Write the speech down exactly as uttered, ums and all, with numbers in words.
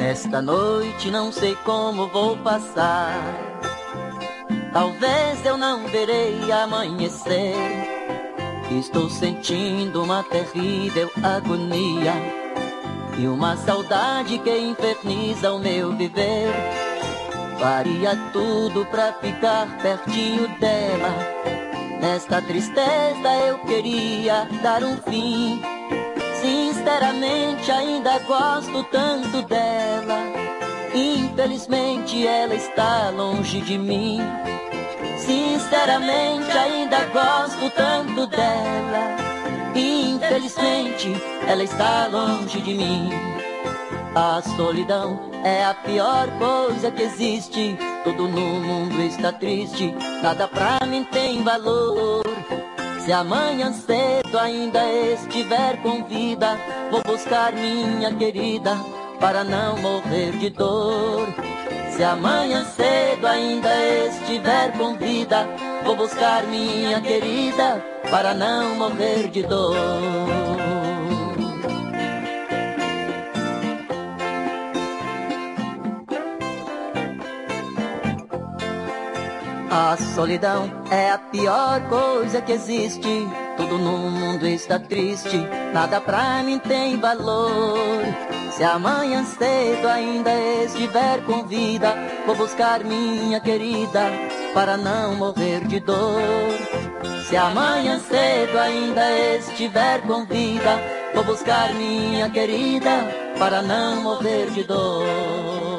Nesta noite não sei como vou passar. Talvez eu não verei amanhecer. Estou sentindo uma terrível agonia e uma saudade que inferniza o meu viver. Faria tudo pra ficar pertinho dela. Nesta tristeza eu queria dar um fim. Sinceramente ainda gosto tanto dela. Infelizmente ela está longe de mim. Sinceramente ainda gosto tanto dela. Infelizmente ela está longe de mim. A solidão é a pior coisa que existe. Tudo no mundo está triste, nada pra mim tem valor. Se amanhã cedo ainda estiver com vida, vou buscar minha querida para não morrer de dor. Se amanhã cedo ainda estiver com vida, vou buscar minha querida para não morrer de dor. A solidão é a pior coisa que existe. Tudo no mundo está triste, nada pra mim tem valor. Se amanhã cedo ainda estiver com vida, vou buscar minha querida para não morrer de dor. Se amanhã cedo ainda estiver com vida, vou buscar minha querida para não morrer de dor.